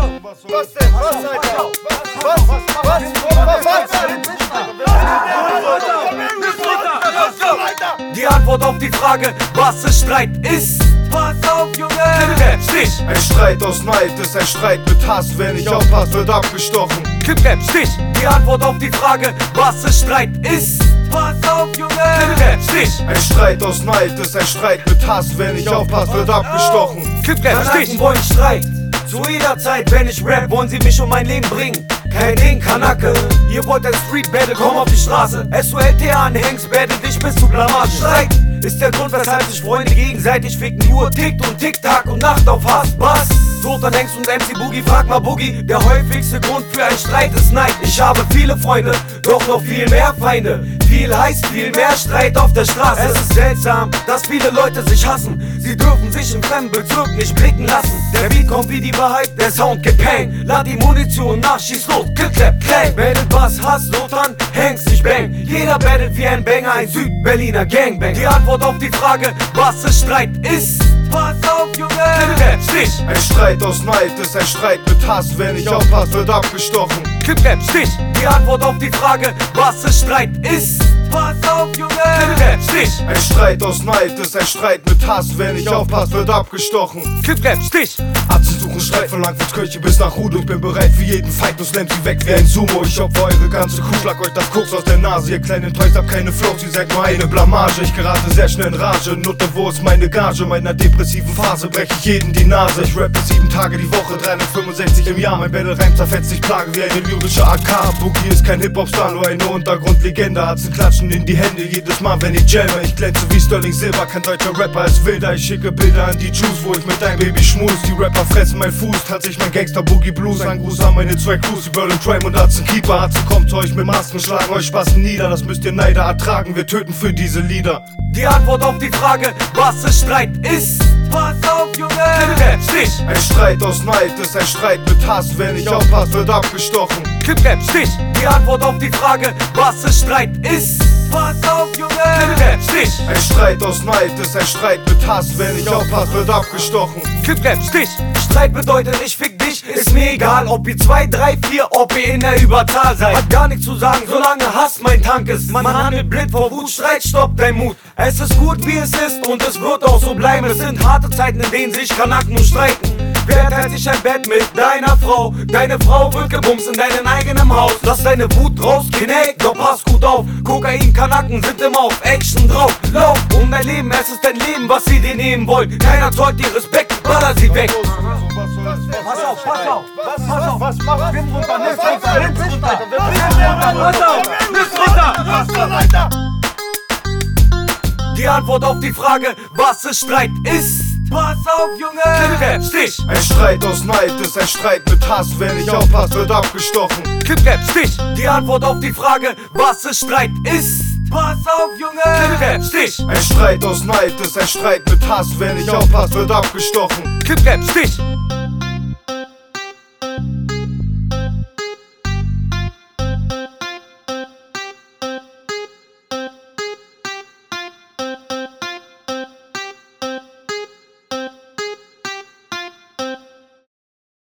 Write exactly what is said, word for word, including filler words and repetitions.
Was denn? Was, Alter? Was? Was? Was? Die Antwort auf die Frage, was ist Streit, ist: Pass auf, Junge! Clip-Rap, Stich! Ein Streit aus Neid ist ein Streit mit Hass. Wer nicht aufpasst, wird abgestochen. Clip-Rap, Stich! Die Antwort auf die Frage, was ist Streit, ist: Pass auf, Junge! Clip-Rap, Stich! Ein Streit aus Neid ist ein Streit mit Hass. Wer nicht aufpasst, wird abgestochen. Clip-Rap, Stich! wollen Streit. Zu jeder Zeit, wenn ich rap, wollen sie mich um mein Leben bringen. Kein Ding, Kanake. Ihr wollt ein Street Battle, komm auf die Straße. S O L T anhängst, battle dich bis zu Blamage. Streit ist der Grund, weshalb sich Freunde gegenseitig ficken. Nur tickt und Tick-Tack und Nacht auf Hass. Was? Sultan Hengst und M C Boogie, frag mal Boogie. Der häufigste Grund für einen Streit ist Neid. Ich habe viele Freunde, doch noch viel mehr Feinde. Viel heißt viel mehr Streit auf der Straße. Es ist seltsam, dass viele Leute sich hassen. Sie dürfen sich im fremden Bezirk nicht blicken lassen. Der Beat kommt wie die Wahrheit, der Sound gibt Pain. Lad die Munition nach, schieß los, Clip-Clap, Clay. Battelt Bass, Hass, Sultan Hengst, ich bang. Jeder battelt wie ein Banger, ein Süd-Berliner Gangbang. Die Antwort auf die Frage, was ist Streit, ist: Pass auf, Junge! Clip-Rap, Stich! Ein Streit aus Neid ist ein Streit mit Hass. Wer nicht aufpasst, wird abgestochen. Clip-Rap, Stich! Die Antwort auf die Frage, was ist Streit, ist: Pass auf, Junge! Clip-Rap, Stich! Ein Streit aus Neid ist ein Streit mit Hass. Wer nicht aufpasst, wird abgestochen. Clip-Rap, Stich! Atzen suchen Streit von Langwitz-Kirche bis nach Rudo. Ich bin bereit für jeden Fight, bloß nehmt sie weg wie ein Sumo. Ich opfer eure ganze Kuh, schlag euch das Koks aus der Nase. Ihr kleinen Toys habt keine Flows, ihr seid nur eine Blamage. Ich gerate sehr schnell in Rage, Nutte, wo ist meine Gage? Meiner depressiven Phase brech ich jeden die Nase. Ich rappe sieben Tage die Woche, dreihundertfünfundsechzig im Jahr. Mein Battle Reim zerfetzt, ich plage wie eine lyrische A K. Boogie ist kein Hip-Hop-Star, nur eine Untergrundlegende. Atzen klatschen in die Hände jedes Mal, wenn ich jamme. Ich glänze wie Sterling Silber, kein deutscher Rapper ist wilder. Ich schicke Bilder an die Juice, wo ich mit deinem Baby schmus. Die Rapper fressen mein Fuß, tanze ich mein Gangster-Boogie-Blues. Ein Gruß an meine zwei Crews, die Berlin Crime und Atzen Keeper. Atzen kommt zu euch mit Masken, schlagen euch Spasten nieder. Das müsst ihr Neider ertragen, wir töten für diese Lieder. Die Antwort auf die Frage, was ist Streit, ist: Pass auf, Junge! Clip-Rap, Stich! Ein Streit aus Neid ist ein Streit mit Hass. Wer nicht aufpasst, wird abgestochen. Clip-Rap, Stich! Die Antwort auf die Frage, was ist Streit, ist: Pass auf, Junge! Clip-Rap, Stich! Ein Streit aus Neid ist ein Streit mit Hass. Wer nicht aufpasst, wird abgestochen. Clip-Rap, Stich! Streit bedeutet, ich fick dich, ist mir egal, ob ihr zwei, drei, vier, ob ihr in der Überzahl seid. Hat gar nichts zu sagen, solange Hass mein Tank ist. Man handelt blind vor Wut, Streit stoppt dein Mut. Es ist gut, wie es ist, und es wird auch so bleiben. Es sind harte Zeiten, in denen sich Kanaken nur streiten. Wer teilt sich ein Bett mit deiner Frau? Deine Frau wird gebumst in deinem eigenen Haus. Lass deine Wut raus, Kinect, doch pass gut auf. Kokain, Kanaken sind immer auf Action drauf. Lauf um dein Leben, es ist dein Leben, was sie dir nehmen wollen. Keiner zollt dir Respekt, baller sie weg. Pass auf, pass auf, pass auf. Was macht Nimm runter, nimm runter, nimm runter. Pass auf, nimm runter. Die Antwort auf die Frage, was ist Streit, ist: Pass auf, Junge! Clip-Rap, Stich! Ein Streit aus Neid ist ein Streit mit Hass. Wer nicht aufpasst, wird abgestochen. Clip-Rap, Stich! Die Antwort auf die Frage, was ist Streit, ist: Pass auf, Junge! Clip-Rap, Stich! Ein Streit aus Neid ist ein Streit mit Hass. Wer nicht aufpasst, wird abgestochen. Clip-Rap, Stich!